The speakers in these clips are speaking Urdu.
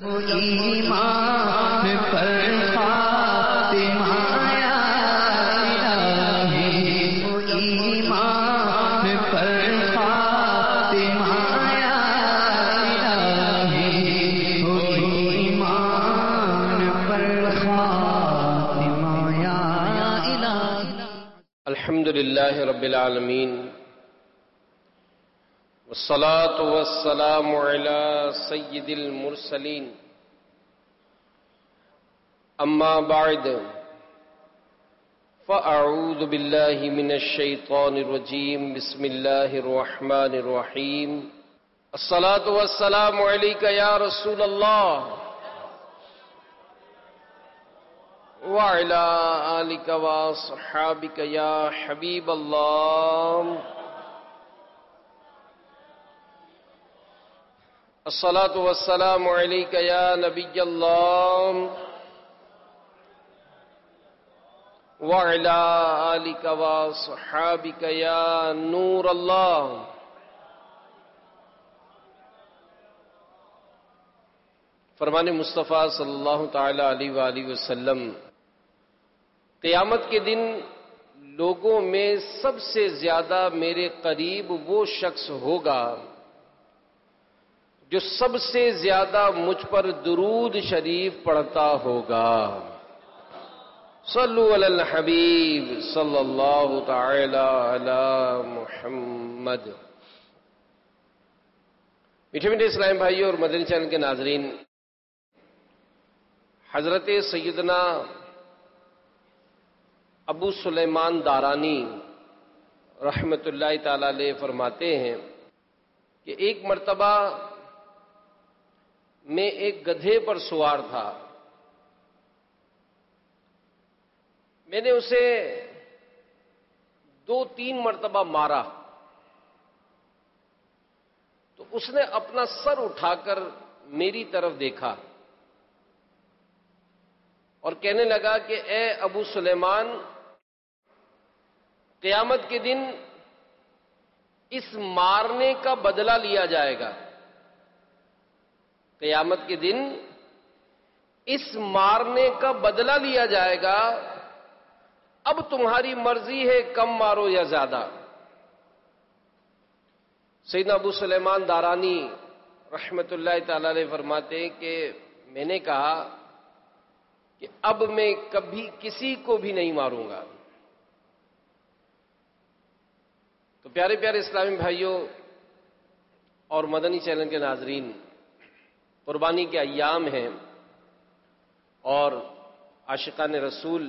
ایمان پر خاتمہ یا الہی، ایمان پر خاتمہ یا الہی، ایمان پر خاتمہ یا الہی۔ الحمدللہ رب العالمین، والصلاة والسلام على سید المرسلین، اما بعد فاعوذ باللہ من الشیطان الرجیم، بسم اللہ الرحمن الرحیم۔ الصلاة والسلام علیک یا رسول اللہ وعلى آلک واصحابک یا حبیب اللہ۔ الصلاة والسلام علیک یا نبی اللہ وعلی آلک واصحابک یا نور اللہ۔ فرمان مصطفیٰ صلی اللہ تعالی علیہ وآلہ وسلم، قیامت کے دن لوگوں میں سب سے زیادہ میرے قریب وہ شخص ہوگا جو سب سے زیادہ مجھ پر درود شریف پڑھتا ہوگا۔ صلو علی الحبیب صلی اللہ تعالی علی محمد۔ میٹھے میٹھے اسلام بھائیوں اور مدنی چینل کے ناظرین، حضرت سیدنا ابو سلیمان دارانی رحمت اللہ تعالی علیہ فرماتے ہیں کہ ایک مرتبہ میں ایک گدھے پر سوار تھا، میں نے اسے 2-3 مرتبہ مارا تو اس نے اپنا سر اٹھا کر میری طرف دیکھا اور کہنے لگا کہ اے ابو سلیمان، قیامت کے دن اس مارنے کا بدلہ لیا جائے گا، قیامت کے دن اس مارنے کا بدلہ لیا جائے گا، اب تمہاری مرضی ہے کم مارو یا زیادہ۔ سیدنا ابو سلیمان دارانی رحمت اللہ تعالی علیہ فرماتے ہیں کہ میں نے کہا کہ اب میں کبھی کسی کو بھی نہیں ماروں گا۔ تو پیارے پیارے اسلامی بھائیوں اور مدنی چینل کے ناظرین، قربانی کے ایام ہیں اور عاشقان رسول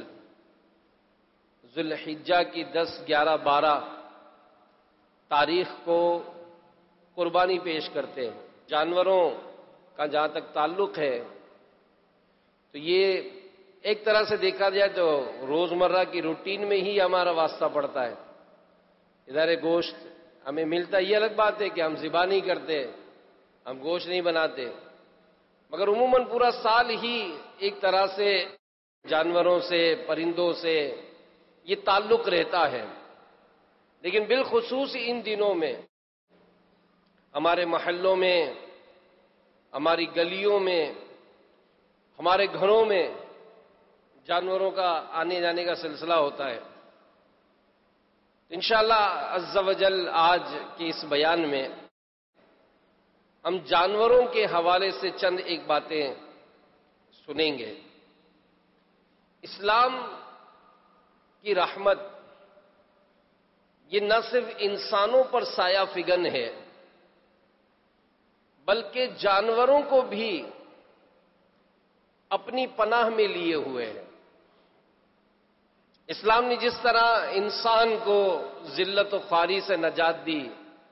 ذوالحجہ کی 10، 11، 12 تاریخ کو قربانی پیش کرتے ہیں۔ جانوروں کا جہاں تک تعلق ہے تو یہ ایک طرح سے دیکھا جائے تو روزمرہ کی روٹین میں ہی ہمارا واسطہ پڑتا ہے۔ ادھر گوشت ہمیں ملتا، یہ الگ بات ہے کہ ہم ذبح نہیں کرتے، ہم گوشت نہیں بناتے، مگر عموماً پورا سال ہی ایک طرح سے جانوروں سے، پرندوں سے یہ تعلق رہتا ہے۔ لیکن بالخصوص ان دنوں میں ہمارے محلوں میں، ہماری گلیوں میں، ہمارے گھروں میں جانوروں کا آنے جانے کا سلسلہ ہوتا ہے۔ انشاءاللہ عز و جل آج کے اس بیان میں ہم جانوروں کے حوالے سے چند ایک باتیں سنیں گے۔ اسلام کی رحمت یہ نہ صرف انسانوں پر سایہ فگن ہے بلکہ جانوروں کو بھی اپنی پناہ میں لیے ہوئے ہے۔ اسلام نے جس طرح انسان کو ذلت و خواری سے نجات دی،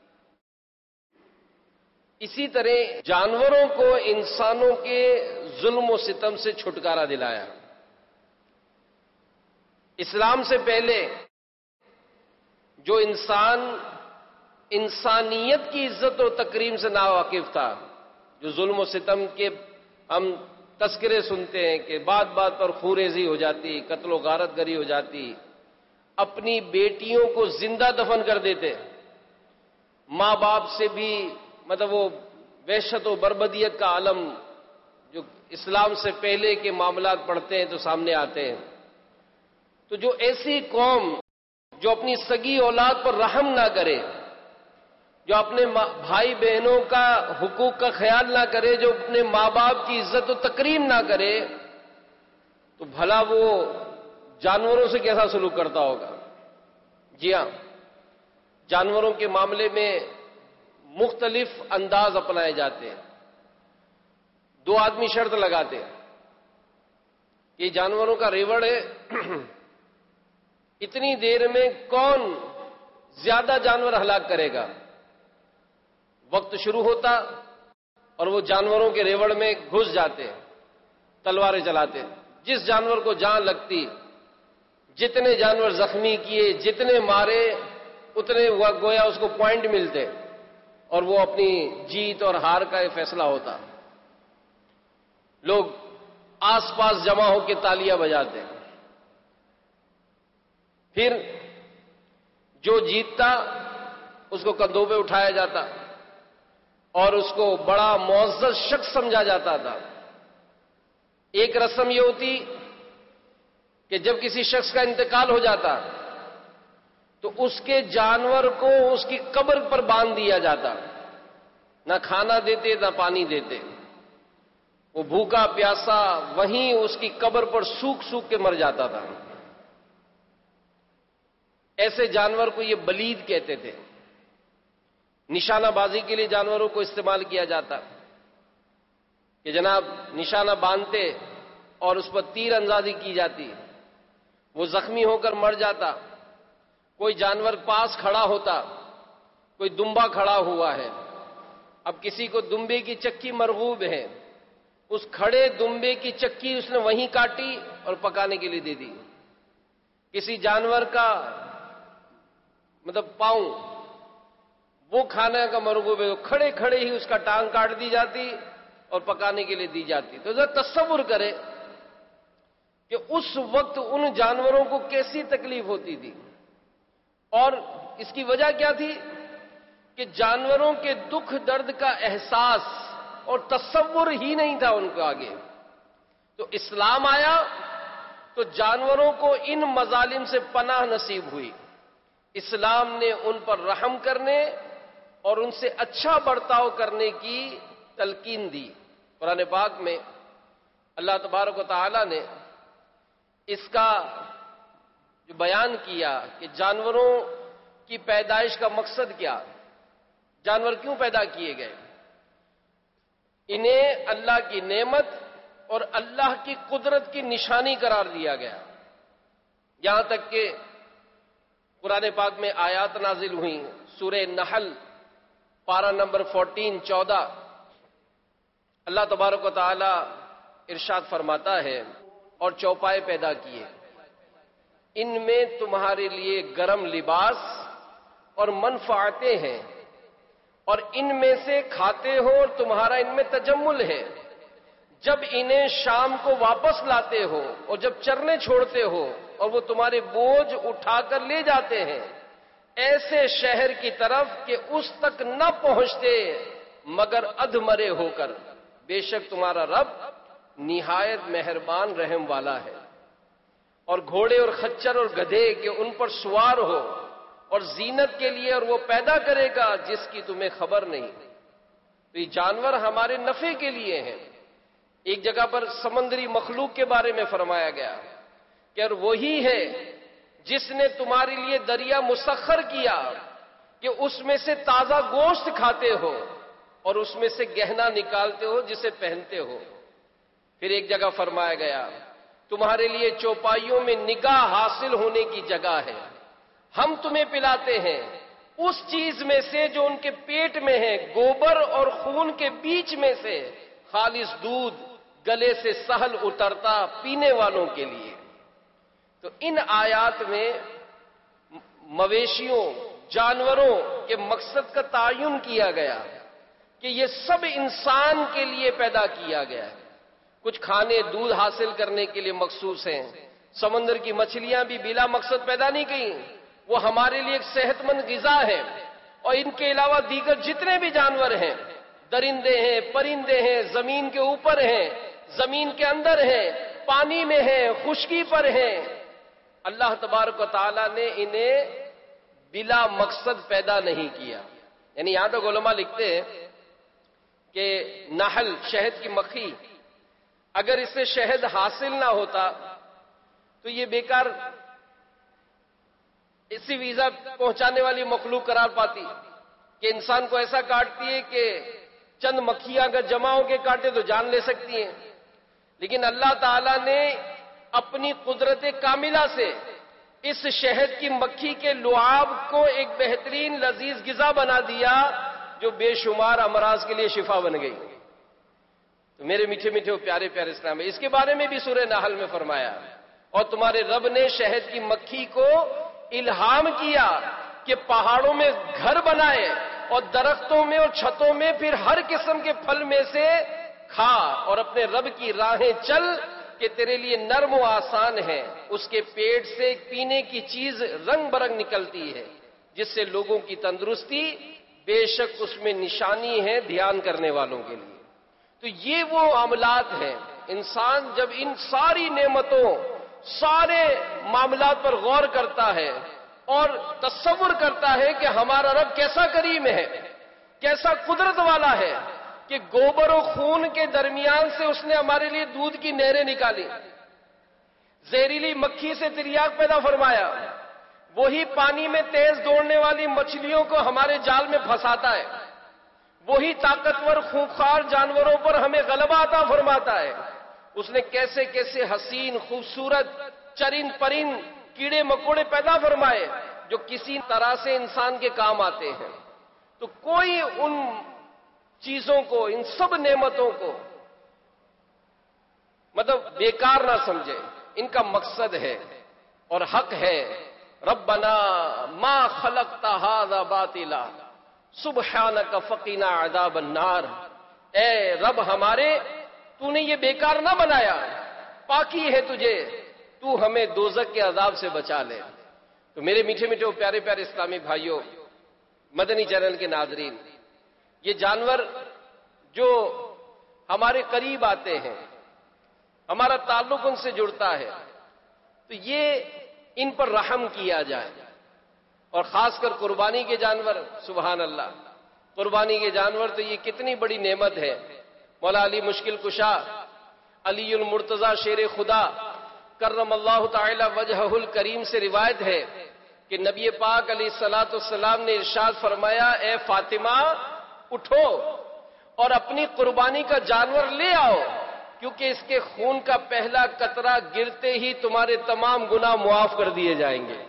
اسی طرح جانوروں کو انسانوں کے ظلم و ستم سے چھٹکارا دلایا۔ اسلام سے پہلے جو انسان انسانیت کی عزت و تکریم سے ناواقف تھا، جو ظلم و ستم کے ہم تذکرے سنتے ہیں کہ بات بات پر خوریزی ہو جاتی، قتل و غارت گری ہو جاتی، اپنی بیٹیوں کو زندہ دفن کر دیتے، ماں باپ سے بھی وہ وحشت و بربدیت کا عالم جو اسلام سے پہلے کے معاملات پڑھتے ہیں تو سامنے آتے ہیں. تو جو ایسی قوم جو اپنی سگی اولاد پر رحم نہ کرے، جو اپنے بھائی بہنوں کا حقوق کا خیال نہ کرے، جو اپنے ماں باپ کی عزت و تکریم نہ کرے، تو بھلا وہ جانوروں سے کیسا سلوک کرتا ہوگا؟ جی ہاں، جانوروں کے معاملے میں مختلف انداز اپنائے جاتے ہیں. دو آدمی شرط لگاتے ہیں کہ جانوروں کا ریوڑ ہے، اتنی دیر میں کون زیادہ جانور ہلاک کرے گا. وقت شروع ہوتا اور وہ جانوروں کے ریوڑ میں گھس جاتے، تلواریں چلاتے. جس جانور کو جان لگتی، جتنے جانور زخمی کیے، جتنے مارے، اتنے گویا اس کو پوائنٹ ملتے اور وہ اپنی جیت اور ہار کا فیصلہ ہوتا. لوگ آس پاس جمع ہو کے تالیاں بجاتے. پھر جو جیتتا اس کو کندھوں پہ اٹھایا جاتا اور اس کو بڑا معزز شخص سمجھا جاتا تھا. ایک رسم یہ ہوتی کہ جب کسی شخص کا انتقال ہو جاتا تو اس کے جانور کو اس کی قبر پر باندھ دیا جاتا. نہ کھانا دیتے نہ پانی دیتے، وہ بھوکا پیاسا وہیں اس کی قبر پر سوکھ سوکھ کے مر جاتا تھا. ایسے جانور کو یہ بلید کہتے تھے. نشانہ بازی کے لیے جانوروں کو استعمال کیا جاتا کہ جناب نشانہ باندھتے اور اس پر تیر اندازی کی جاتی. وہ زخمی ہو کر مر جاتا. کوئی جانور پاس کھڑا ہوتا، کوئی دمبا کھڑا ہوا ہے، اب کسی کو دمبے کی چکی مرغوب ہے، اس کھڑے دمبے کی چکی اس نے وہیں کاٹی اور پکانے کے لیے دے دی. کسی جانور کا پاؤں وہ کھانے کا مرغوب ہے، تو کھڑے کھڑے ہی اس کا ٹانگ کاٹ دی جاتی اور پکانے کے لیے دی جاتی. تو ذرا تصور کرے کہ اس وقت ان جانوروں کو کیسی تکلیف ہوتی تھی. اور اس کی وجہ کیا تھی کہ جانوروں کے دکھ درد کا احساس اور تصور ہی نہیں تھا ان کو آگے. تو اسلام آیا تو جانوروں کو ان مظالم سے پناہ نصیب ہوئی. اسلام نے ان پر رحم کرنے اور ان سے اچھا برتاؤ کرنے کی تلقین دی. قرآن پاک میں اللہ تبارک و تعالی نے اس کا جو بیان کیا کہ جانوروں کی پیدائش کا مقصد کیا، جانور کیوں پیدا کیے گئے. انہیں اللہ کی نعمت اور اللہ کی قدرت کی نشانی قرار دیا گیا. یہاں تک کہ قرآن پاک میں آیات نازل ہوئیں. سورہ نحل پارہ نمبر 14 اللہ تبارک و تعالی ارشاد فرماتا ہے، اور چوپائے پیدا کیے، ان میں تمہارے لیے گرم لباس اور منفعتیں ہیں، اور ان میں سے کھاتے ہو اور تمہارا ان میں تجمل ہے. جب انہیں شام کو واپس لاتے ہو اور جب چرنے چھوڑتے ہو اور وہ تمہارے بوجھ اٹھا کر لے جاتے ہیں ایسے شہر کی طرف کہ اس تک نہ پہنچتے مگر ادھمرے ہو کر، بے شک تمہارا رب نہایت مہربان رحم والا ہے. اور گھوڑے اور خچر اور گدھے کہ ان پر سوار ہو اور زینت کے لیے، اور وہ پیدا کرے گا جس کی تمہیں خبر نہیں. تو یہ جانور ہمارے نفع کے لیے ہیں. ایک جگہ پر سمندری مخلوق کے بارے میں فرمایا گیا کہ اور وہی ہے جس نے تمہارے لیے دریا مسخر کیا کہ اس میں سے تازہ گوشت کھاتے ہو اور اس میں سے گہنا نکالتے ہو جسے پہنتے ہو. پھر ایک جگہ فرمایا گیا تمہارے لیے چوپائیوں میں نگاہ حاصل ہونے کی جگہ ہے. ہم تمہیں پلاتے ہیں اس چیز میں سے جو ان کے پیٹ میں ہے، گوبر اور خون کے بیچ میں سے خالص دودھ گلے سے سہل اترتا پینے والوں کے لیے. تو ان آیات میں مویشیوں، جانوروں کے مقصد کا تعین کیا گیا کہ یہ سب انسان کے لیے پیدا کیا گیا ہے. کچھ کھانے دودھ حاصل کرنے کے لیے مخصوص ہیں. سمندر کی مچھلیاں بھی بلا مقصد پیدا نہیں کی، وہ ہمارے لیے ایک صحت مند غذا ہے. اور ان کے علاوہ دیگر جتنے بھی جانور ہیں درندے ہیں، پرندے ہیں، زمین کے اوپر ہیں، زمین کے اندر ہیں، پانی میں ہیں، خشکی پر ہیں، اللہ تبارک و تعالیٰ نے انہیں بلا مقصد پیدا نہیں کیا. یعنی یہاں تک علماء لکھتے ہیں کہ نحل، شہد کی مکھی، اگر اس سے شہد حاصل نہ ہوتا تو یہ بیکار اسی ویزا پہنچانے والی مخلوق قرار پاتی کہ انسان کو ایسا کاٹتی ہے کہ چند مکھیاں اگر جمع ہو کے کاٹے تو جان لے سکتی ہیں. لیکن اللہ تعالیٰ نے اپنی قدرت کاملہ سے اس شہد کی مکھی کے لعاب کو ایک بہترین لذیذ غذا بنا دیا جو بے شمار امراض کے لیے شفا بن گئی. تو میرے میٹھے میٹھے پیارے پیارے اسلام ہے، اس کے بارے میں بھی سورہ نحل میں فرمایا، اور تمہارے رب نے شہد کی مکھی کو الہام کیا کہ پہاڑوں میں گھر بنائے اور درختوں میں اور چھتوں میں پھر ہر قسم کے پھل میں سے کھا اور اپنے رب کی راہیں چل کہ تیرے لیے نرم و آسان ہے. اس کے پیٹ سے ایک پینے کی چیز رنگ برنگ نکلتی ہے جس سے لوگوں کی تندرستی، بے شک اس میں نشانی ہے دھیان کرنے والوں کے لیے. تو یہ وہ معاملات ہیں. انسان جب ان ساری نعمتوں، سارے معاملات پر غور کرتا ہے اور تصور کرتا ہے کہ ہمارا رب کیسا کریم ہے، کیسا قدرت والا ہے کہ گوبر و خون کے درمیان سے اس نے ہمارے لیے دودھ کی نہریں نکالی، زہریلی مکھی سے تریاک پیدا فرمایا، وہی پانی میں تیز دوڑنے والی مچھلیوں کو ہمارے جال میں پھنساتا ہے، وہی طاقتور خوفخوار جانوروں پر ہمیں غلبہ عطا فرماتا ہے. اس نے کیسے کیسے حسین خوبصورت چرند پرند کیڑے مکوڑے پیدا فرمائے جو کسی طرح سے انسان کے کام آتے ہیں. تو کوئی ان چیزوں کو، ان سب نعمتوں کو مطلب بیکار نہ سمجھے. ان کا مقصد ہے اور حق ہے. ربنا ما خلقت هذا باطلا سبحانک فقنا عذاب النار. اے رب ہمارے، تو نے یہ بیکار نہ بنایا، پاکی ہے تجھے، تو ہمیں دوزخ کے عذاب سے بچا لے. تو میرے میٹھے میٹھے پیارے پیارے اسلامی بھائیوں، مدنی چینل کے ناظرین، یہ جانور جو ہمارے قریب آتے ہیں، ہمارا تعلق ان سے جڑتا ہے، تو یہ ان پر رحم کیا جائے. اور خاص کر قربانی کے جانور، سبحان اللہ، قربانی کے جانور تو یہ کتنی بڑی نعمت ہے. مولا علی مشکل کشا، علی المرتضی شیر خدا کرم اللہ تعالی وجہہ الکریم سے روایت ہے کہ نبی پاک علیہ الصلوۃ والسلام نے ارشاد فرمایا، اے فاطمہ اٹھو اور اپنی قربانی کا جانور لے آؤ، کیونکہ اس کے خون کا پہلا قطرہ گرتے ہی تمہارے تمام گناہ معاف کر دیے جائیں گے.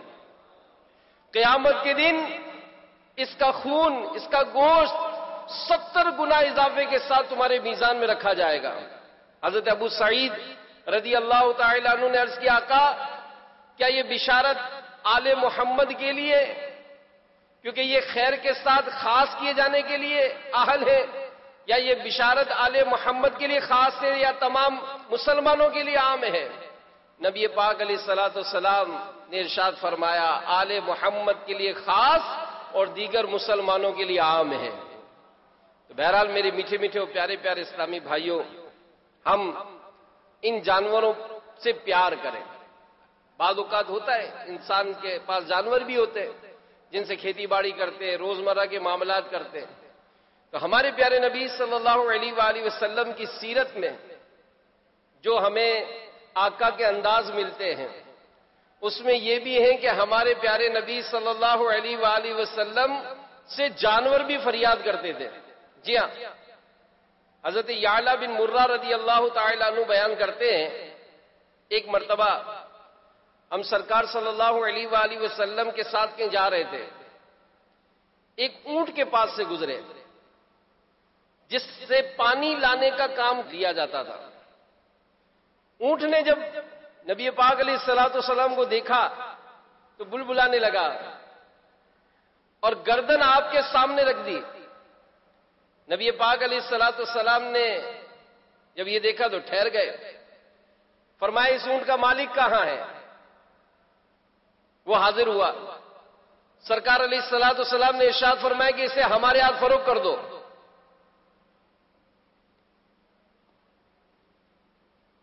قیامت کے دن اس کا خون، اس کا گوشت 70 گنا اضافے کے ساتھ تمہارے میزان میں رکھا جائے گا. حضرت ابو سعید رضی اللہ تعالی عنہ نے عرض کیا، آقا کیا یہ بشارت آل محمد کے لیے، کیونکہ یہ خیر کے ساتھ خاص کیے جانے کے لیے اہل ہے، یا یہ بشارت آل محمد کے لیے خاص ہے یا تمام مسلمانوں کے لیے عام ہے؟ نبی پاک علیہ الصلوۃ والسلام نے ارشاد فرمایا، آل محمد کے لیے خاص اور دیگر مسلمانوں کے لیے عام ہے. تو بہرحال میرے میٹھے میٹھے اور پیارے پیارے اسلامی بھائیوں، ہم ان جانوروں سے پیار کریں. بعض اوقات ہوتا ہے انسان کے پاس جانور بھی ہوتے ہیں جن سے کھیتی باڑی کرتے ہیں، روزمرہ کے معاملات کرتے ہیں. تو ہمارے پیارے نبی صلی اللہ علیہ وآلہ وسلم کی سیرت میں جو ہمیں آقا کے انداز ملتے ہیں، اس میں یہ بھی ہے کہ ہمارے پیارے نبی صلی اللہ علیہ وآلہ وسلم سے جانور بھی فریاد کرتے تھے. جی ہاں، حضرت یعلا بن مرہ رضی اللہ تعالی عنہ بیان کرتے ہیں، ایک مرتبہ ہم سرکار صلی اللہ علیہ وآلہ وسلم کے ساتھ کہیں جا رہے تھے، ایک اونٹ کے پاس سے گزرے جس سے پانی لانے کا کام لیا جاتا تھا. اونٹ نے جب نبی پاک علیہ الصلوۃ والسلام کو دیکھا تو بلبلانے لگا اور گردن آپ کے سامنے رکھ دی. نبی پاک علیہ الصلوۃ والسلام نے جب یہ دیکھا تو ٹھہر گئے. فرمایا، اس اونٹ کا مالک کہاں ہے؟ وہ حاضر ہوا. سرکار علیہ الصلوۃ والسلام نے ارشاد فرمایا کہ اسے ہمارے ہاتھ فروخت کر دو.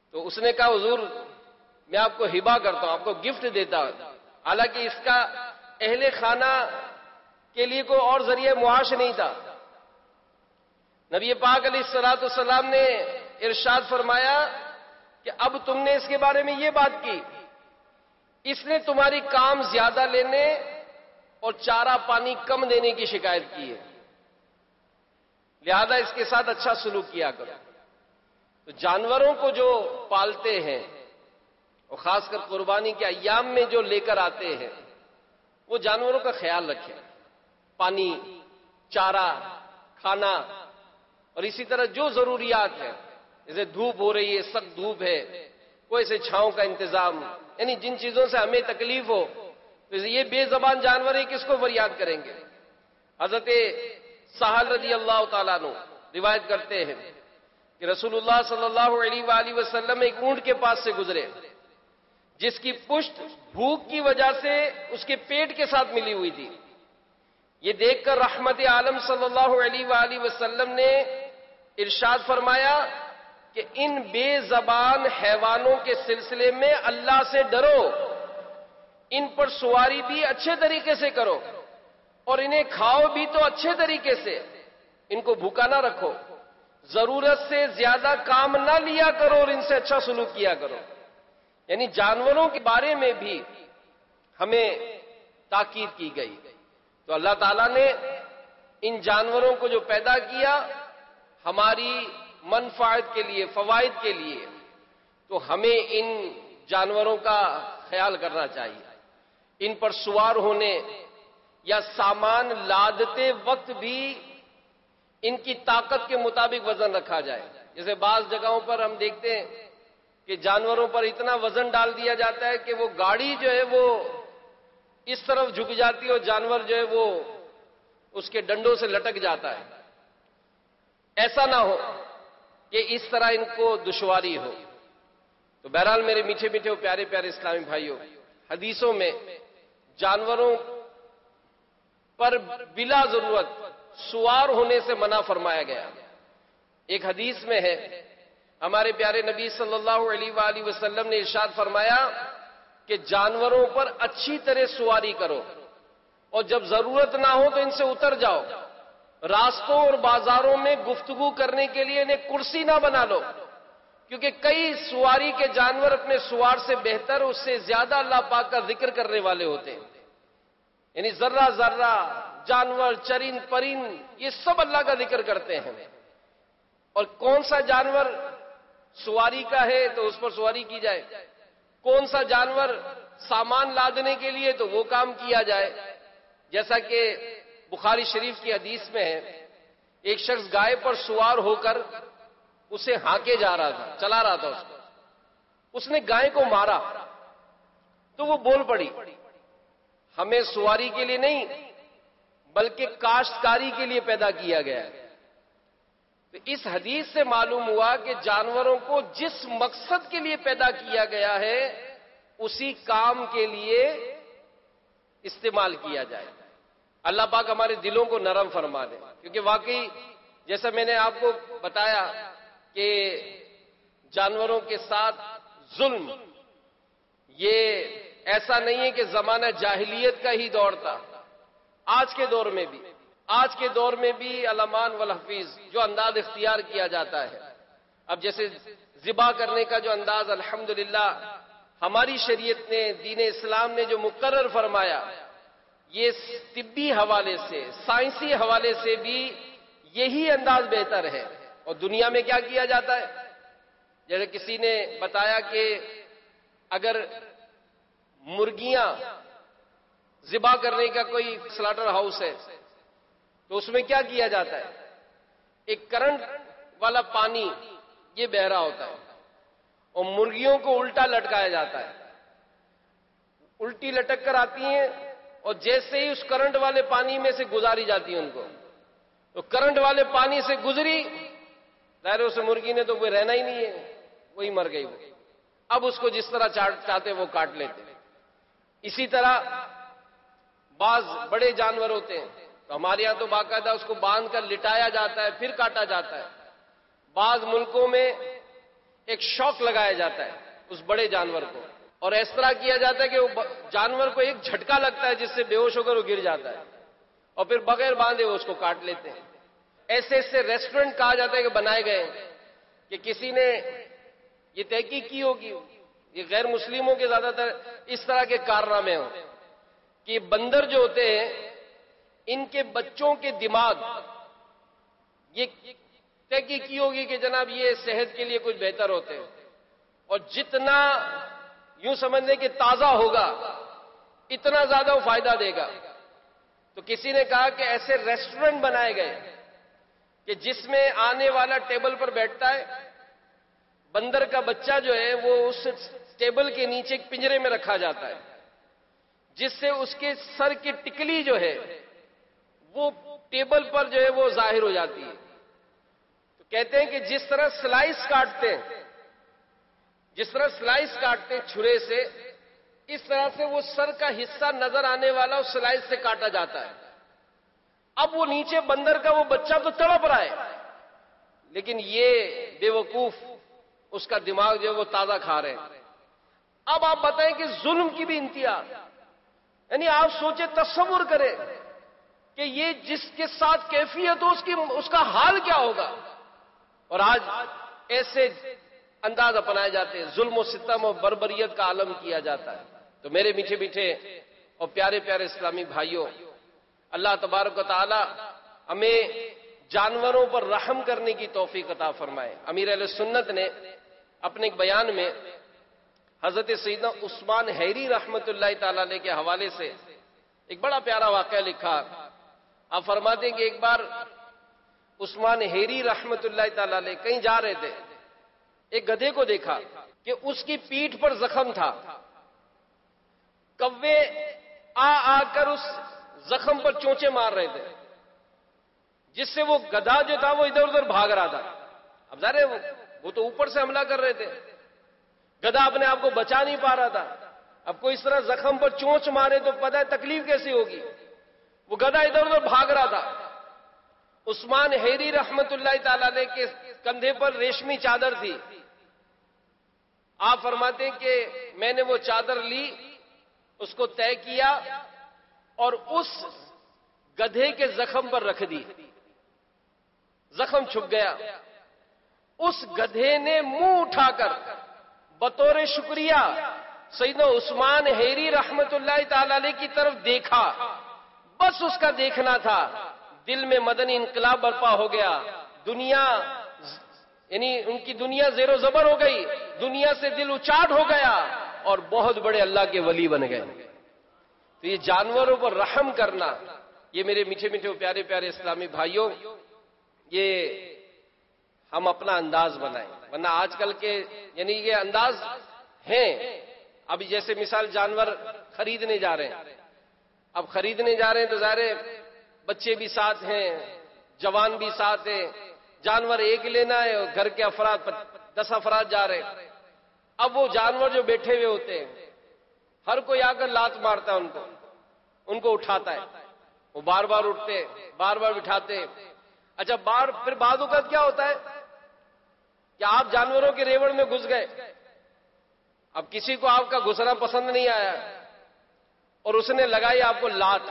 تو اس نے کہا حضور میں آپ کو ہبہ کرتا ہوں، آپ کو گفٹ دیتا ہوں، حالانکہ اس کا اہل خانہ کے لیے کوئی اور ذریعہ معاش نہیں تھا۔ نبی پاک علیہ الصلوۃ والسلام نے ارشاد فرمایا کہ اب تم نے اس کے بارے میں یہ بات کی، اس نے تمہاری کام زیادہ لینے اور چارہ پانی کم دینے کی شکایت کی ہے، لہذا اس کے ساتھ اچھا سلوک کیا کرو۔ تو جانوروں کو جو پالتے ہیں اور خاص کر قربانی کے ایام میں جو لے کر آتے ہیں، وہ جانوروں کا خیال رکھیں، پانی، چارہ، کھانا، اور اسی طرح جو ضروریات ہیں، جیسے دھوپ ہو رہی ہے، سخت دھوپ ہے، کوئی سے چھاؤں کا انتظام، یعنی جن چیزوں سے ہمیں تکلیف ہو، یہ بے زبان جانور ہیں، کس کو فریاد کریں گے؟ حضرت سہل رضی اللہ تعالیٰ عنہ روایت کرتے ہیں کہ رسول اللہ صلی اللہ علیہ وآلہ وسلم ایک اونٹ کے پاس سے گزرے جس کی پشت بھوک کی وجہ سے اس کے پیٹ کے ساتھ ملی ہوئی تھی۔ یہ دیکھ کر رحمت عالم صلی اللہ علیہ وآلہ وسلم نے ارشاد فرمایا کہ ان بے زبان حیوانوں کے سلسلے میں اللہ سے ڈرو، ان پر سواری بھی اچھے طریقے سے کرو اور انہیں کھاؤ بھی تو اچھے طریقے سے، ان کو بھوکا نہ رکھو، ضرورت سے زیادہ کام نہ لیا کرو اور ان سے اچھا سلوک کیا کرو۔ یعنی جانوروں کے بارے میں بھی ہمیں تاکید کی گئی۔ تو اللہ تعالیٰ نے ان جانوروں کو جو پیدا کیا ہماری منفعت کے لیے، فوائد کے لیے، تو ہمیں ان جانوروں کا خیال کرنا چاہیے۔ ان پر سوار ہونے یا سامان لادتے وقت بھی ان کی طاقت کے مطابق وزن رکھا جائے۔ جیسے بعض جگہوں پر ہم دیکھتے ہیں کہ جانوروں پر اتنا وزن ڈال دیا جاتا ہے کہ وہ گاڑی جو ہے وہ اس طرف جھک جاتی ہے اور جانور جو ہے وہ اس کے ڈنڈوں سے لٹک جاتا ہے۔ ایسا نہ ہو کہ اس طرح ان کو دشواری ہو۔ تو بہرحال میرے میٹھے میٹھے اور پیارے پیارے اسلامی بھائیوں، حدیثوں میں جانوروں پر بلا ضرورت سوار ہونے سے منع فرمایا گیا۔ ایک حدیث میں ہے ہمارے پیارے نبی صلی اللہ علیہ وآلہ وسلم نے ارشاد فرمایا کہ جانوروں پر اچھی طرح سواری کرو اور جب ضرورت نہ ہو تو ان سے اتر جاؤ۔ راستوں اور بازاروں میں گفتگو کرنے کے لیے انہیں کرسی نہ بنا لو، کیونکہ کئی سواری کے جانور اپنے سوار سے بہتر، اس سے زیادہ اللہ پاک کا ذکر کرنے والے ہوتے ہیں۔ یعنی ذرہ ذرہ جانور، چرند پرند، یہ سب اللہ کا ذکر کرتے ہیں۔ اور کون سا جانور سواری کا ہے تو اس پر سواری کی جائے، کون سا جانور سامان لادنے کے لیے تو وہ کام کیا جائے۔ جیسا کہ بخاری شریف کی حدیث میں ہے، ایک شخص گائے پر سوار ہو کر اسے ہانکے جا رہا تھا، چلا رہا تھا اس نے گائے کو مارا تو وہ بول پڑی، ہمیں سواری کے لیے نہیں بلکہ کاشتکاری کے لیے پیدا کیا گیا ہے۔ تو اس حدیث سے معلوم ہوا کہ جانوروں کو جس مقصد کے لیے پیدا کیا گیا ہے اسی کام کے لیے استعمال کیا جائے۔ اللہ پاک ہمارے دلوں کو نرم فرما دے، کیونکہ واقعی جیسا میں نے آپ کو بتایا کہ جانوروں کے ساتھ ظلم یہ ایسا نہیں ہے کہ زمانہ جاہلیت کا ہی دور تھا، آج کے دور میں بھی الامان والحفیظ جو انداز اختیار کیا جاتا ہے۔ اب جیسے ذبح کرنے کا جو انداز الحمدللہ ہماری شریعت نے، دین اسلام نے جو مقرر فرمایا، یہ طبی حوالے سے، سائنسی حوالے سے بھی یہی انداز بہتر ہے۔ اور دنیا میں کیا کیا جاتا ہے، جیسے کسی نے بتایا کہ اگر مرغیاں ذبح کرنے کا کوئی سلاٹر ہاؤس ہے تو اس میں کیا کیا جاتا ہے، ایک کرنٹ والا پانی یہ بہ رہا ہوتا ہے اور مرغیوں کو الٹا لٹکایا جاتا ہے، الٹی لٹک کر آتی ہیں اور جیسے ہی اس کرنٹ والے پانی میں سے گزاری جاتی ہے ان کو، تو کرنٹ والے پانی سے گزری، ظاہر اس مرغی نے تو کوئی رہنا ہی نہیں ہے، وہی مر گئی وہ۔ اب اس کو جس طرح چاہتے وہ کاٹ لیتے۔ اسی طرح بعض بڑے جانور ہوتے ہیں تو ہمارے یہاں تو باقاعدہ اس کو باندھ کر لٹایا جاتا ہے پھر کاٹا جاتا ہے۔ بعض ملکوں میں ایک شوق لگایا جاتا ہے اس بڑے جانور کو، اور اس طرح کیا جاتا ہے کہ وہ جانور کو ایک جھٹکا لگتا ہے جس سے بے ہوش ہو کر وہ گر جاتا ہے، اور پھر بغیر باندھے وہ اس کو کاٹ لیتے ہیں۔ ایسے ایسے ریسٹورنٹ کہا جاتا ہے کہ بنائے گئے کہ کسی نے یہ تحقیق کی ہوگی، یہ غیر مسلموں کے زیادہ تر اس طرح کے کارنامے ہوں کہ یہ بندر جو ہوتے ہیں ان کے بچوں کے دماغ، یہ تحقیق کی ہوگی کہ جناب یہ صحت کے لیے کچھ بہتر ہوتے ہیں، اور جتنا یوں سمجھ لیں کہ تازہ ہوگا اتنا زیادہ وہ فائدہ دے گا۔ تو کسی نے کہا کہ ایسے ریسٹورنٹ بنائے گئے کہ جس میں آنے والا ٹیبل پر بیٹھتا ہے، بندر کا بچہ جو ہے وہ اس ٹیبل کے نیچے ایک پنجرے میں رکھا جاتا ہے، جس سے اس کے سر کی ٹکلی جو ہے وہ ٹیبل پر جو ہے وہ ظاہر ہو جاتی ہے۔ تو کہتے ہیں کہ جس طرح سلائس کاٹتے ہیں چھرے سے، اس طرح سے وہ سر کا حصہ نظر آنے والا اس سلائس سے کاٹا جاتا ہے۔ اب وہ نیچے بندر کا وہ بچہ تو تڑپ رہا ہے، لیکن یہ بے وقوف اس کا دماغ جو ہے وہ تازہ کھا رہے ہیں۔ اب آپ بتائیں کہ ظلم کی بھی انتہا، یعنی آپ سوچیں، تصور کریں کہ یہ جس کے ساتھ کیفیت ہو اس کا حال کیا ہوگا۔ اور آج ایسے انداز اپنائے جاتے ہیں، ظلم و ستم و بربریت کا عالم کیا جاتا ہے۔ تو میرے میٹھے میٹھے اور پیارے پیارے اسلامی بھائیوں، اللہ تبارک و تعالی ہمیں جانوروں پر رحم کرنے کی توفیق عطا فرمائے۔ امیر اہل سنت نے اپنے ایک بیان میں حضرت سیدنا عثمان حیری رحمت اللہ تعالی علیہ کے حوالے سے ایک بڑا پیارا واقعہ لکھا۔ آپ فرماتے ہیں کہ ایک بار عثمان حیری رحمت اللہ تعالی علیہ کہیں جا رہے تھے، ایک گدھے کو دیکھا کہ اس کی پیٹھ پر زخم تھا، کوے آ کر اس زخم پر چونچے مار رہے تھے، جس سے وہ گدھا جو تھا وہ ادھر ادھر بھاگ رہا تھا۔ اب ظاہر ہے وہ تو اوپر سے حملہ کر رہے تھے، گدھا اپنے آپ کو بچا نہیں پا رہا تھا۔ اب کوئی اس طرح زخم پر چونچ مارے تو پتہ ہے تکلیف کیسی ہوگی۔ وہ گدھا ادھر ادھر بھاگ رہا تھا۔ عثمان حیری رحمت اللہ تعالی علیہ کے کندھے پر ریشمی چادر تھی۔ آپ فرماتے ہیں کہ میں نے وہ چادر لی، اس کو طے کیا اور اس گدھے کے زخم پر رکھ دی، زخم چھپ گیا۔ اس گدھے نے منہ اٹھا کر بطور شکریہ سیدنا عثمان حیری رحمت اللہ تعالی علیہ کی طرف دیکھا، بس اس کا دیکھنا تھا، دل میں مدنی انقلاب برپا ہو گیا، دنیا یعنی ان کی دنیا زیر و زبر ہو گئی، دنیا سے دل اچاٹ ہو گیا اور بہت بڑے اللہ کے ولی بن گئے۔ تو یہ جانوروں پر رحم کرنا، یہ میرے میٹھے میٹھے پیارے پیارے اسلامی بھائیوں، یہ ہم اپنا انداز بنائیں، ورنہ آج کل کے یعنی یہ انداز ہیں۔ ابھی جیسے مثال جانور خریدنے جا رہے ہیں، اب خریدنے جا رہے ہیں تو ظاہر بچے بھی ساتھ ہیں، جوان بھی ساتھ ہیں، جانور ایک لینا ہے اور گھر کے افراد 10 افراد جا رہے ہیں۔ اب وہ جانور جو بیٹھے ہوئے ہوتے ہیں، ہر کوئی آ کر لات مارتا ہے ان کو اٹھاتا ہے، وہ بار بار اٹھتے ہیں، بار بار بٹھاتے ہیں۔ اچھا پھر بعض اوقات کیا ہوتا ہے کہ آپ جانوروں کے ریوڑ میں گھس گئے، اب کسی کو آپ کا گھسنا پسند نہیں آیا اور اس نے لگائی آپ کو لات،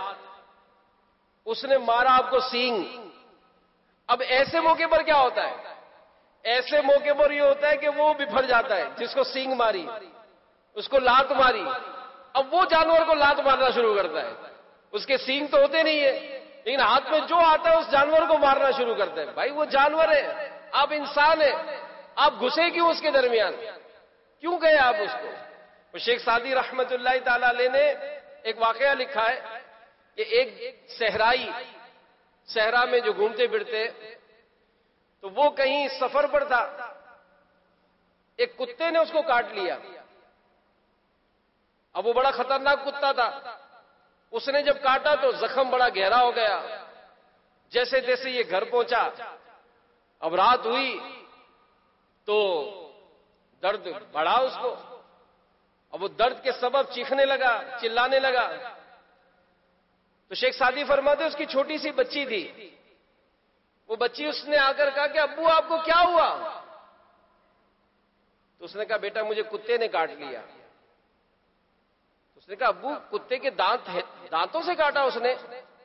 اس نے مارا آپ کو سینگ۔ اب ایسے موقع پر کیا ہوتا ہے؟ ایسے موقع پر یہ ہوتا ہے کہ وہ بفر جاتا ہے، جس کو سینگ ماری، اس کو لات ماری، اب وہ جانور کو لات مارنا شروع کرتا ہے۔ اس کے سینگ تو ہوتے نہیں ہے، لیکن ہاتھ میں جو آتا ہے اس جانور کو مارنا شروع کرتا ہے۔ بھائی وہ جانور ہے، آپ انسان ہیں، آپ گھسے کیوں اس کے درمیان؟ کیوں گئے آپ اس کو؟ وہ شیخ سعدی رحمت اللہ تعالی علیہ نے ایک واقعہ لکھا ہے کہ ایک صحرائی صحرا میں جو گھومتے پھرتے تو وہ کہیں سفر پر تھا، ایک کتے نے اس کو کاٹ لیا۔ اب وہ بڑا خطرناک کتا تھا، اس نے جب کاٹا تو زخم بڑا گہرا ہو گیا۔ جیسے جیسے یہ گھر پہنچا، اب رات ہوئی تو درد بڑھا اس کو، اب وہ درد کے سبب چیخنے لگا، چلانے لگا۔ تو شیخ سعدی فرماتے اس کی چھوٹی سی بچی تھی، وہ بچی اس نے آ کر کہا کہ ابو آپ کو کیا ہوا؟ تو اس نے کہا بیٹا مجھے کتے نے کاٹ لیا. تو اس نے کہا ابو کتے کے دانتوں سے کاٹا اس نے؟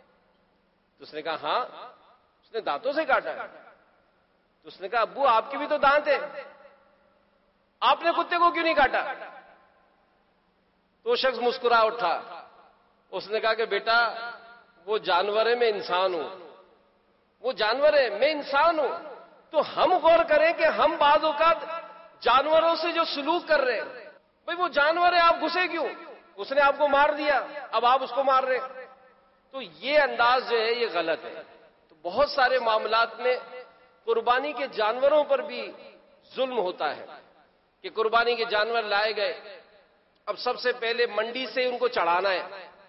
تو اس نے کہا ہاں اس نے دانتوں سے کاٹا. تو اس نے کہا ابو آپ کے بھی تو دانت ہیں, آپ نے کتے کو کیوں نہیں کاٹا؟ تو وہ شخص مسکرا اٹھا. اس نے کہا کہ بیٹا وہ جانور ہے میں انسان ہوں, وہ جانور ہے میں انسان ہوں. تو ہم غور کریں کہ ہم بعض اوقات جانوروں سے جو سلوک کر رہے ہیں, بھئی وہ جانور ہے آپ گھسے کیوں؟ اس نے آپ کو مار دیا اب آپ اس کو مار رہے ہیں. تو یہ انداز جو ہے یہ غلط ہے. تو بہت سارے معاملات میں قربانی کے جانوروں پر بھی ظلم ہوتا ہے کہ قربانی کے جانور لائے گئے, اب سب سے پہلے منڈی سے ان کو چڑھانا ہے.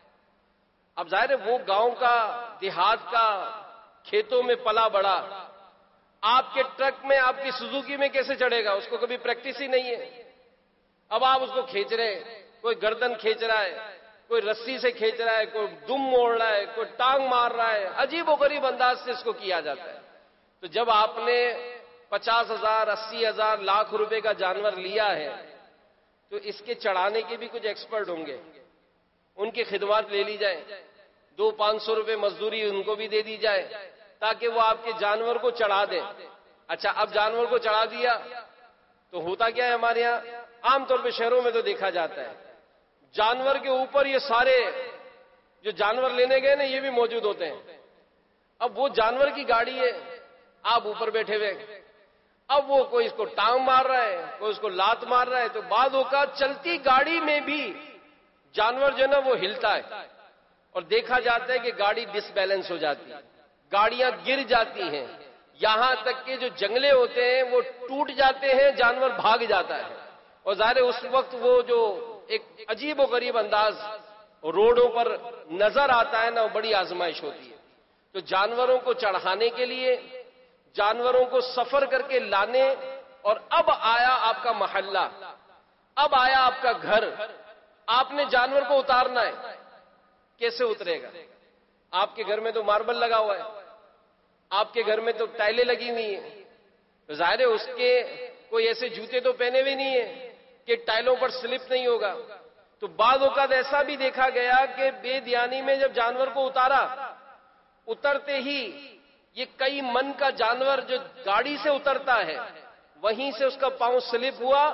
اب ظاہر ہے وہ گاؤں کا دیہات کا کھیتوں میں پلا بڑا, آپ کے ٹرک میں آپ کی سوزوکی میں کیسے چڑھے گا؟ اس کو کبھی پریکٹس ہی نہیں ہے. اب آپ اس کو کھینچ رہے ہیں, کوئی گردن کھینچ رہا ہے, کوئی رسی سے کھینچ رہا ہے, کوئی دم موڑ رہا ہے, کوئی ٹانگ مار رہا ہے, عجیب و غریب انداز سے اس کو کیا جاتا ہے. تو جب آپ نے 50,000 80,000 لاکھ روپے کا جانور لیا ہے تو اس کے چڑھانے کے بھی کچھ ایکسپرٹ ہوں گے, ان کی خدمات لے لی جائے, 200-500 روپے مزدوری ان کو بھی دے دی جائے تاکہ وہ آپ کے جانور کو چڑھا دیں. اچھا اب جانور کو چڑھا دیا تو ہوتا کیا ہے ہمارے یہاں عام طور پہ شہروں میں تو دیکھا جاتا ہے جانور کے اوپر یہ سارے جو جانور لینے گئے نا یہ بھی موجود ہوتے ہیں. اب وہ جانور کی گاڑی ہے, آپ اوپر بیٹھے ہوئے, اب وہ کوئی اس کو ٹانگ مار رہا ہے, کوئی اس کو لات مار رہا ہے. تو بعض اوقات چلتی گاڑی میں بھی جانور جو ہے نا وہ ہلتا ہے اور دیکھا جاتا ہے کہ گاڑی ڈس بیلنس ہو جاتی ہے, گاڑیاں گر جاتی ہیں, یہاں تک کہ جو جنگلے ہوتے ہیں وہ ٹوٹ جاتے ہیں, جانور بھاگ جاتا ہے. اور ظاہر اس وقت وہ جو ایک عجیب و غریب انداز روڈوں پر نظر آتا ہے نا وہ بڑی آزمائش ہوتی ہے. تو جانوروں کو چڑھانے کے لیے, جانوروں کو سفر کر کے لانے, اور اب آیا آپ کا محلہ, اب آیا آپ کا گھر, آپ نے جانور کو اتارنا ہے, کیسے اترے گا؟ آپ کے گھر میں تو ماربل لگا ہوا ہے, آپ کے گھر میں تو ٹائلیں لگی ہوئی ہیں, تو ظاہر ہے اس کے کوئی ایسے جوتے تو پہنے ہوئے نہیں ہیں کہ ٹائلوں پر سلپ نہیں ہوگا. تو بعض اوقات ایسا بھی دیکھا گیا کہ بے دھیانی میں جب جانور کو اتارا, اترتے ہی یہ کئی من کا جانور جو گاڑی سے اترتا ہے وہیں سے اس کا پاؤں سلپ ہوا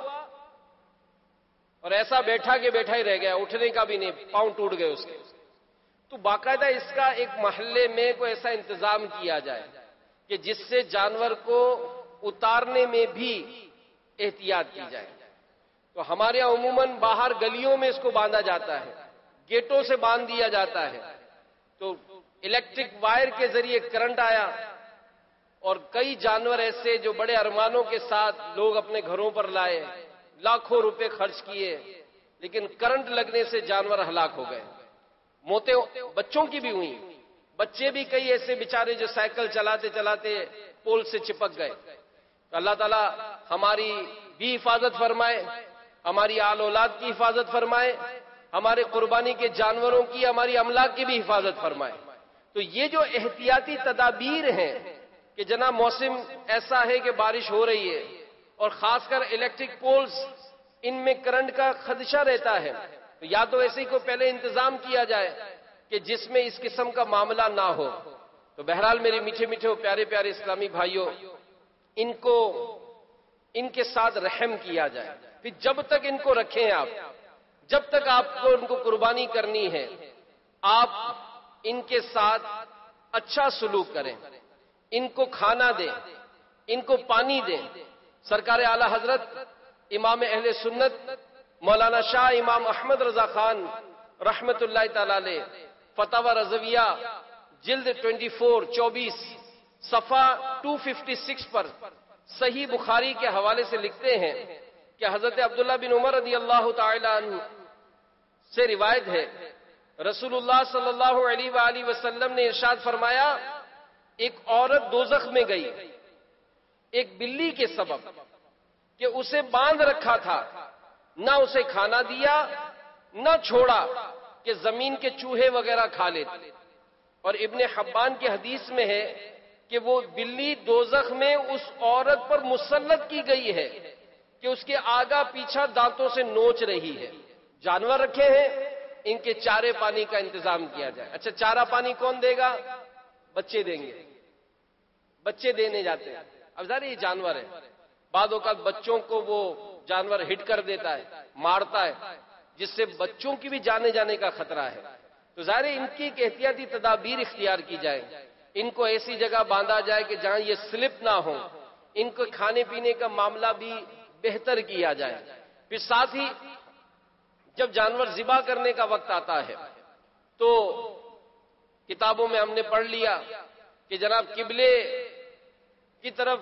اور ایسا بیٹھا کہ بیٹھا ہی رہ گیا, اٹھنے کا بھی نہیں, پاؤں ٹوٹ گئے اس کے. تو باقاعدہ اس کا ایک محلے میں کوئی ایسا انتظام کیا جائے کہ جس سے جانور کو اتارنے میں بھی احتیاط کی جائے. تو ہمارے یہاں عموماً باہر گلیوں میں اس کو باندھا جاتا ہے, گیٹوں سے باندھ دیا جاتا ہے. تو الیکٹرک وائر کے ذریعے کرنٹ آیا اور کئی جانور ایسے جو بڑے ارمانوں کے ساتھ لوگ اپنے گھروں پر لائے, لاکھوں روپے خرچ کیے, لیکن کرنٹ لگنے سے جانور ہلاک ہو گئے. موتیں بچوں کی بھی ہوئی, بچے بھی کئی ایسے بیچارے جو سائیکل چلاتے چلاتے پول سے چپک گئے. تو اللہ تعالیٰ ہماری بھی حفاظت فرمائے, ہماری آل اولاد کی حفاظت فرمائے, ہمارے قربانی کے جانوروں کی, ہماری املاک کی بھی حفاظت فرمائے. تو یہ جو احتیاطی تدابیر ہیں کہ جناب موسم ایسا ہے کہ بارش ہو رہی ہے اور خاص کر الیکٹرک پولز ان میں کرنٹ کا خدشہ رہتا ہے, تو یا تو ایسے ہی کو پہلے انتظام کیا جائے کہ جس میں اس قسم کا معاملہ نہ ہو. تو بہرحال میرے میٹھے میٹھے اور پیارے پیارے اسلامی بھائیوں, ان کے ساتھ رحم کیا جائے. پھر جب تک ان کو رکھیں آپ, جب تک آپ کو ان کو قربانی کرنی ہے, آپ ان کے ساتھ اچھا سلوک کریں, ان کو کھانا دیں, ان کو پانی دیں. سرکار اعلی حضرت امام اہل سنت مولانا شاہ امام احمد رضا خان رحمت اللہ تعالی علیہ فتاوی رضویہ جلد 24 صفحہ 256 پر صحیح بخاری کے حوالے سے لکھتے ہیں کہ حضرت عبداللہ بن عمر رضی اللہ تعالی عنہ سے روایت ہے, رسول اللہ صلی اللہ علیہ وآلہ وسلم نے ارشاد فرمایا, ایک عورت دوزخ میں گئی ایک بلی کے سبب کہ اسے باندھ رکھا تھا, نہ اسے کھانا دیا نہ چھوڑا کہ زمین کے چوہے وغیرہ کھا لیتے. اور ابن حبان کی حدیث میں ہے کہ وہ بلی دوزخ میں اس عورت پر مسلط کی گئی ہے کہ اس کے آگا پیچھا دانتوں سے نوچ رہی ہے. جانور رکھے ہیں، ان کے چارے پانی کا انتظام کیا جائے. اچھا چارہ پانی کون دے گا؟ بچے دیں گے. بچے دینے جاتے ہیں. اب ظاہر یہ جانور ہے، بعض اوقات بچوں کو وہ جانور ہٹ کر دیتا ہے، مارتا ہے، جس سے بچوں کی بھی جانے کا خطرہ ہے. تو ظاہر ان کی احتیاطی تدابیر اختیار کی جائے. ان کو ایسی جگہ باندھا جائے کہ جہاں یہ سلپ نہ ہو. ان کو کھانے پینے کا معاملہ بھی بہتر کیا جائے. پھر ساتھ ہی جب جانور ذبح کرنے کا وقت آتا ہے تو کتابوں میں ہم نے پڑھ لیا کہ جناب قبلے کی طرف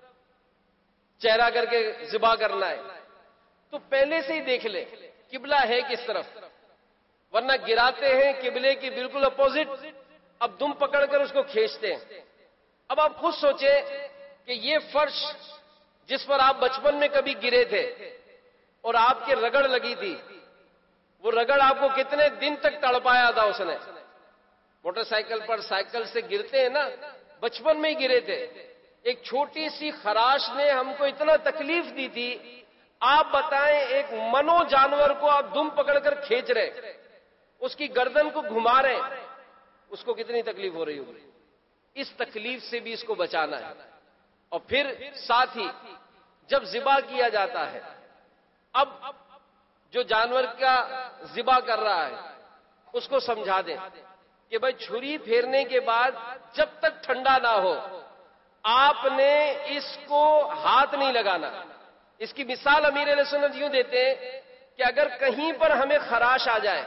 چہرہ کر کے ذبح کرنا ہے. تو پہلے سے ہی دیکھ لے قبلہ ہے کس طرف، ورنہ گراتے ہیں قبلے کی بالکل اپوزٹ، اب دم پکڑ کر اس کو کھینچتے ہیں. اب آپ خود سوچیں کہ یہ فرش جس پر آپ بچپن میں کبھی گرے تھے اور آپ کے رگڑ لگی تھی، وہ رگڑ آپ کو کتنے دن تک تڑپایا تھا اس نے. موٹر سائیکل پر سائیکل سے گرتے ہیں نا، بچپن میں ہی گرے تھے. ایک چھوٹی سی خراش نے ہم کو اتنا تکلیف دی تھی. آپ بتائیں ایک منو جانور کو آپ دم پکڑ کر کھینچ رہے، اس کی گردن کو گھما رہے، اس کو کتنی تکلیف ہو رہی ہوگی. اس تکلیف سے بھی اس کو بچانا ہے. اور پھر ساتھ ہی جب ذبح کیا جاتا ہے، اب جو جانور کا ذبح کر رہا ہے اس کو سمجھا دیں کہ بھائی چھری پھیرنے کے بعد جب تک ٹھنڈا نہ ہو آپ نے اس کو ہاتھ نہیں لگانا. اس کی مثال امیر علیہ سنت یوں دیتے ہیں کہ اگر کہیں پر ہمیں خراش آ جائے،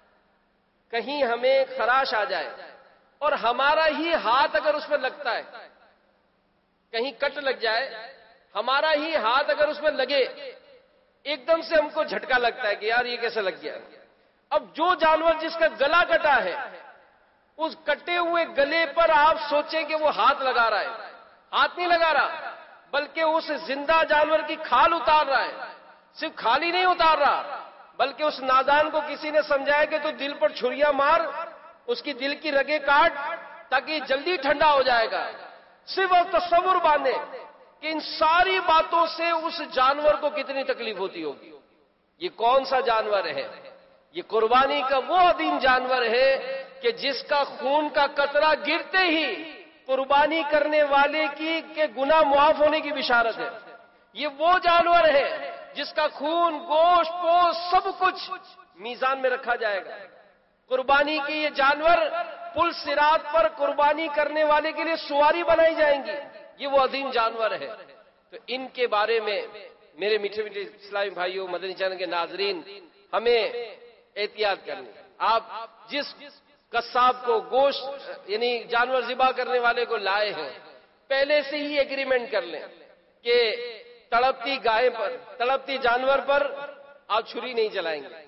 کہیں ہمیں خراش آ جائے اور ہمارا ہی ہاتھ اگر اس میں لگتا ہے، کہیں کٹ لگ جائے، ہمارا ہی ہاتھ اگر اس میں لگے، ایک دم سے ہم کو جھٹکا لگتا ہے کہ یار یہ کیسے لگ گیا. اب جو جانور جس کا گلا کٹا ہے، اس کٹے ہوئے گلے پر آپ سوچیں کہ وہ ہاتھ لگا رہا ہے. ہاتھ نہیں لگا رہا، بلکہ اس زندہ جانور کی کھال اتار رہا ہے. صرف کھال ہی نہیں اتار رہا، بلکہ اس نادان کو کسی نے سمجھایا کہ تو دل پر چھریاں مار، اس کی دل کی رگیں کاٹ تاکہ جلدی ٹھنڈا ہو جائے گا. صرف اور تصور باندھے کہ ان ساری باتوں سے اس جانور کو کتنی تکلیف ہوتی ہوگی. یہ کون سا جانور ہے؟ یہ قربانی کا وہ عظیم جانور ہے کہ جس کا خون کا قطرہ گرتے ہی قربانی کرنے والے کی کے گناہ معاف ہونے کی بشارت ہے. یہ وہ جانور ہے جس کا خون، گوشت، پوست سب کچھ میزان میں رکھا جائے گا. قربانی کی یہ جانور پل صراط پر قربانی کرنے والے کے لیے سواری بنائی جائیں گی. یہ وہ عظیم جانور ہے. تو ان کے بارے میں میرے میٹھے میٹھے اسلامی بھائیوں، مدنی چینل کے ناظرین، ہمیں احتیاط کرنی. آپ جس قصاب کو گوشت یعنی جانور ذبح کرنے والے کو لائے ہیں، پہلے سے ہی ایگریمنٹ کر لیں کہ تڑپتی گائے پر، تڑپتی جانور پر آپ چھری نہیں چلائیں گے.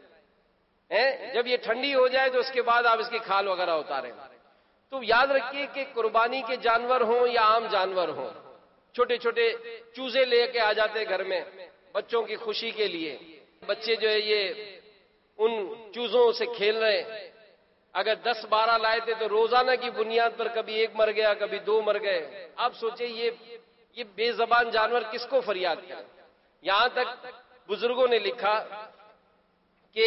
جب یہ ٹھنڈی ہو جائے تو اس کے بعد آپ اس کی کھال وغیرہ اتاریں. تو یاد رکھیے کہ قربانی کے جانور ہوں یا عام جانور ہوں، چھوٹے چھوٹے چوزے لے کے آ جاتے گھر میں بچوں کی خوشی کے لیے. بچے جو ہے یہ ان چوزوں سے کھیل رہے. اگر 10-12 لائے تھے تو روزانہ کی بنیاد پر کبھی ایک مر گیا، کبھی 2 مر گئے. آپ سوچیں یہ بے زبان جانور کس کو فریاد کرے. یہاں تک بزرگوں نے لکھا کہ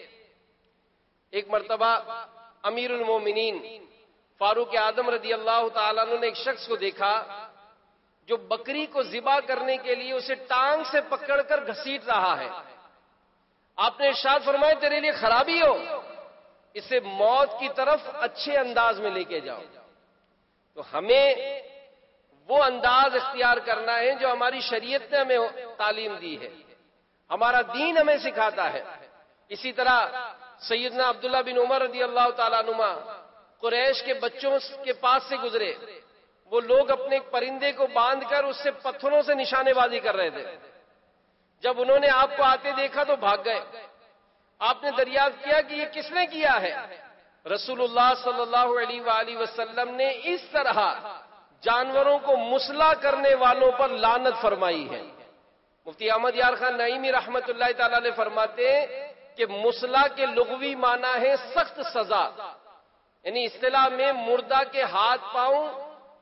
ایک مرتبہ امیر المومنین فاروق اعظم رضی اللہ تعالیٰ عنہ نے ایک شخص کو دیکھا جو بکری کو ذبح کرنے کے لیے اسے ٹانگ سے پکڑ کر گھسیٹ رہا ہے. آپ نے ارشاد فرمایا تیرے لیے خرابی ہو، اسے موت کی طرف اچھے انداز میں لے کے جاؤ. تو ہمیں وہ انداز اختیار کرنا ہے جو ہماری شریعت نے ہمیں تعلیم دی ہے، ہمارا دین ہمیں سکھاتا ہے. اسی طرح سیدنا عبداللہ بن عمر رضی اللہ تعالیٰ عنہما قریش کے بچوں کے پاس سے گزرے. وہ لوگ اپنے ایک پرندے کو باندھ کر اس سے پتھروں سے نشانے بازی کر رہے تھے. جب انہوں نے آپ کو آتے دیکھا تو بھاگ گئے. آپ نے دریافت کیا کہ یہ کس نے کیا ہے؟ رسول اللہ صلی اللہ علیہ وآلہ وسلم نے اس طرح جانوروں کو مسلح کرنے والوں پر لعنت فرمائی ہے. مفتی احمد یار خان نعیمی رحمت اللہ تعالی علیہ فرماتے ہیں کہ مسلح کے لغوی معنی ہے سخت سزا، یعنی اصطلاح میں مردہ کے ہاتھ پاؤں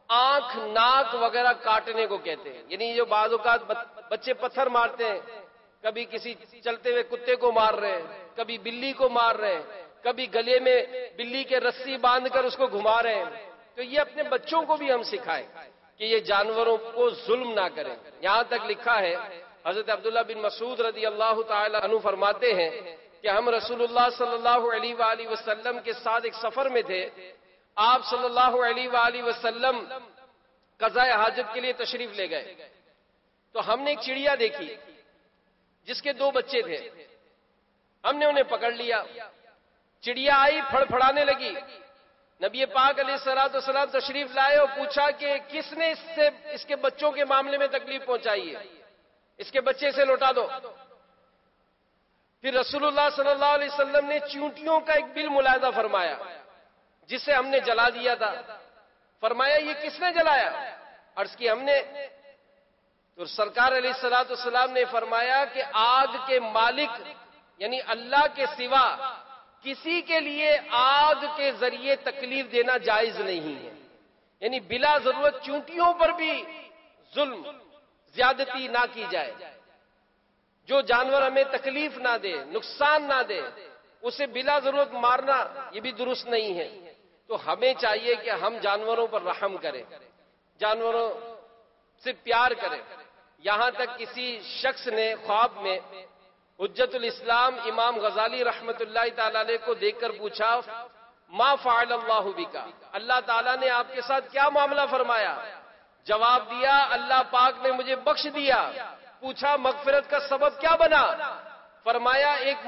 آنکھ ناک وغیرہ کاٹنے کو کہتے ہیں. یعنی جو بعض اوقات بچے پتھر مارتے ہیں، کبھی کسی چلتے ہوئے کتے کو مار رہے ہیں، کبھی بلی کو مار رہے ہیں، کبھی گلے میں بلی کے رسی باندھ کر اس کو گھما رہے ہیں. تو یہ اپنے بچوں کو بھی ہم سکھائیں کہ یہ جانوروں کو ظلم نہ کریں. یہاں تک لکھا ہے حضرت عبداللہ بن مسعود رضی اللہ تعالی عنہ فرماتے ہیں کہ ہم رسول اللہ صلی اللہ علیہ وآلہ وسلم کے ساتھ ایک سفر میں تھے. آپ صلی اللہ علیہ وآلہ وسلم قضاء حاجت کے لیے تشریف لے گئے تو ہم نے ایک چڑیا دیکھی جس کے 2 بچے تھے. ہم نے انہیں پکڑ لیا. چڑیا آئی، پھڑ پھڑانے لگی. نبی پاک علیہ الصلوۃ والسلام تشریف لائے اور پوچھا کہ کس نے اس کے بچوں کے معاملے میں تکلیف پہنچائی ہے، اس کے بچے سے لوٹا دو. پھر رسول اللہ صلی اللہ علیہ وسلم نے چیونٹیوں کا ایک بل ملاحظہ فرمایا جسے ہم نے جلا دیا تھا. فرمایا یہ کس نے جلایا؟ عرض کی ہم نے. تو سرکار علیہ الصلوۃ والسلام نے فرمایا کہ آگ کے مالک یعنی اللہ کے سوا کسی کے لیے آگ کے ذریعے تکلیف دینا جائز نہیں ہے. یعنی بلا ضرورت چونٹیوں پر بھی ظلم زیادتی نہ کی جائے. جو جانور ہمیں تکلیف نہ دے، نقصان نہ دے، اسے بلا ضرورت مارنا یہ بھی درست نہیں ہے. تو ہمیں چاہیے کہ ہم جانوروں پر رحم کریں، جانوروں سے پیار کریں. یہاں تک کسی شخص نے خواب میں حجت الاسلام امام غزالی رحمت اللہ تعالی علیہ کو دیکھ کر پوچھا ما فعل اللہ بکا، اللہ تعالیٰ نے آپ کے ساتھ کیا معاملہ فرمایا؟ جواب دیا اللہ پاک نے مجھے بخش دیا. پوچھا مغفرت کا سبب کیا بنا؟ فرمایا ایک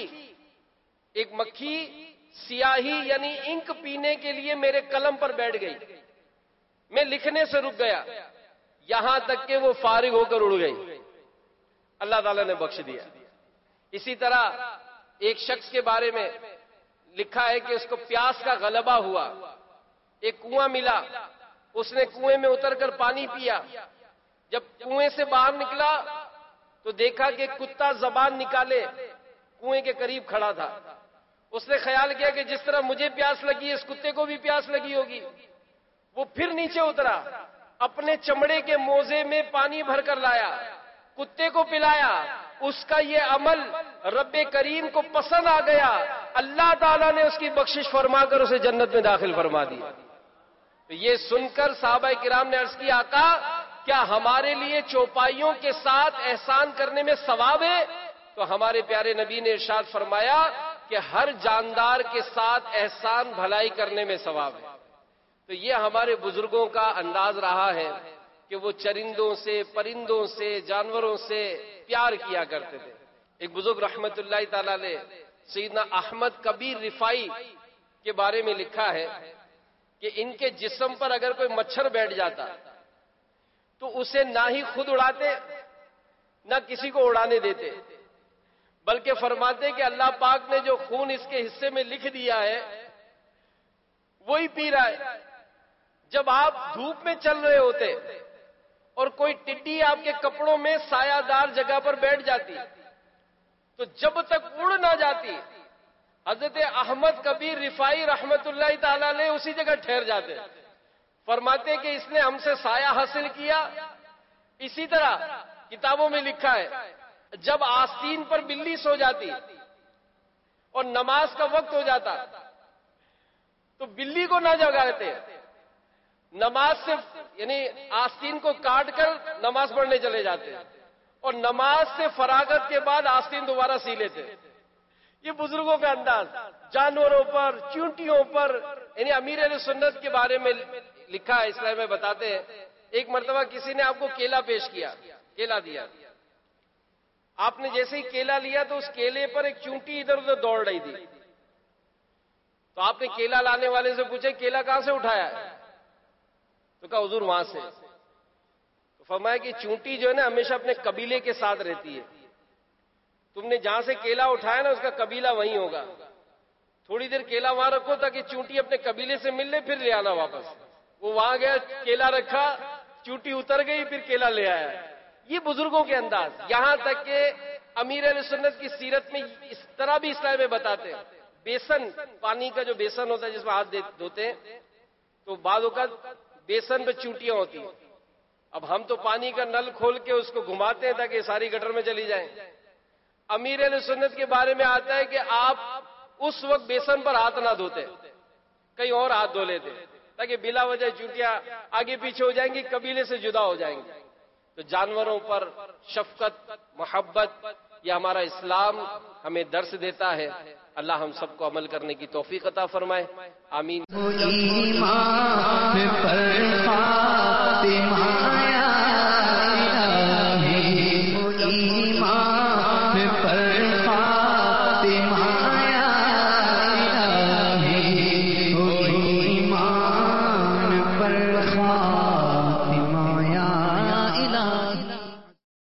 مکھی سیاہی یعنی انک پینے کے لیے میرے قلم پر بیٹھ گئی. میں لکھنے سے رک گیا یہاں تک کہ وہ فارغ ہو کر اڑ گئی. اللہ تعالیٰ نے بخش دیا. اسی طرح ایک شخص کے بارے میں لکھا ہے کہ اس کو پیاس کا غلبہ ہوا. ایک کنواں ملا، اس نے کنویں میں اتر کر پانی پیا. جب کنویں سے باہر نکلا تو دیکھا کہ کتا زبان نکالے کنویں کے قریب کھڑا تھا. اس نے خیال کیا کہ جس طرح مجھے پیاس لگی اس کتے کو بھی پیاس لگی ہوگی. وہ پھر نیچے اترا، اپنے چمڑے کے موزے میں پانی بھر کر لایا، کتے کو پلایا. اس کا یہ عمل رب کریم کو پسند آ گیا. اللہ تعالیٰ نے اس کی بخشش فرما کر اسے جنت میں داخل فرما دیا. تو یہ سن کر صحابہ کرام نے عرض کی آقا کیا ہمارے لیے چوپائیوں کے ساتھ احسان کرنے میں ثواب ہے؟ تو ہمارے پیارے نبی نے ارشاد فرمایا کہ ہر جاندار کے ساتھ احسان بھلائی کرنے میں ثواب ہے. تو یہ ہمارے بزرگوں کا انداز رہا ہے کہ وہ چرندوں سے، پرندوں سے، جانوروں سے پیار کیا کرتے تھے. ایک بزرگ رحمت اللہ تعالی علیہ سیدنا احمد کبیر رفائی کے بارے میں لکھا ہے کہ ان کے جسم پر اگر کوئی مچھر بیٹھ جاتا تو اسے نہ ہی خود اڑاتے نہ کسی کو اڑانے دیتے، بلکہ فرماتے کہ اللہ پاک نے جو خون اس کے حصے میں لکھ دیا ہے وہی پی رہا ہے. جب آپ دھوپ میں چل رہے ہوتے اور کوئی ٹڈی آپ کے کپڑوں میں سایہ دار جگہ پر بیٹھ جاتی تو جب تک اڑ نہ جاتی حضرت احمد کبیر رفائی رحمت اللہ تعالی علیہ اسی جگہ ٹھہر جاتے. فرماتے کہ اس نے ہم سے سایہ حاصل کیا. اسی طرح کتابوں میں لکھا ہے جب آستین پر بلی سو جاتی اور نماز کا وقت ہو جاتا تو بلی کو نہ جگاتے، نماز سے یعنی آستین کو کاٹ کر نماز پڑھنے چلے جاتے اور نماز سے فراغت کے بعد آستین دوبارہ سی لیتے. یہ بزرگوں کا انداز. جانوروں پر، چونٹیوں پر، یعنی امیر اہل سنت کے بارے میں لکھا ہے اسلام میں بتاتے ہیں ایک مرتبہ کسی نے آپ کو کیلا پیش کیا، کیلا دیا. آپ نے جیسے ہی کیلا لیا تو اس کیلے پر ایک چونٹی ادھر ادھر دوڑ رہی تھی. تو آپ نے کیلا لانے والے سے پوچھا کیلا کہاں سے اٹھایا ہے؟ تو کہا حضور وہاں سے. تو فرمایا کہ چونٹی جو ہے نا ہمیشہ اپنے قبیلے کے ساتھ رہتی ہے. تم نے جہاں سے کیلا اٹھایا نا اس کا قبیلہ وہیں ہوگا. تھوڑی دیر کیلا وہاں رکھو تاکہ چونٹی اپنے قبیلے سے مل لے، پھر لے آنا واپس. وہ وہاں گیا، کیلا رکھا، چونٹی اتر گئی، پھر کیلا لے آیا. یہ بزرگوں کے انداز. یہاں تک کہ امیر اہل سنت کی سیرت میں اس طرح بھی اسلام میں بتاتے ہیں بیسن، پانی کا جو بیسن ہوتا ہے جس میں ہاتھ دھوتے ہیں، تو بعض اوقات بیسن پہ چونٹیاں ہوتی ہیں. اب ہم تو پانی کا نل کھول کے اس کو گھماتے ہیں تاکہ ساری گٹر میں چلی جائیں. امیر اہل سنت کے بارے میں آتا ہے کہ آپ اس وقت بیسن پر ہاتھ نہ دھوتے، کہیں اور ہاتھ دھو لیتے تاکہ بلا وجہ چونٹیاں آگے پیچھے ہو جائیں گی، قبیلے سے جدا ہو جائیں گی. تو جانوروں پر شفقت، محبت، یہ ہمارا اسلام ہمیں درس دیتا ہے. اللہ ہم سب کو عمل کرنے کی توفیق عطا فرمائے. آمین. ایمان پر فاطمہ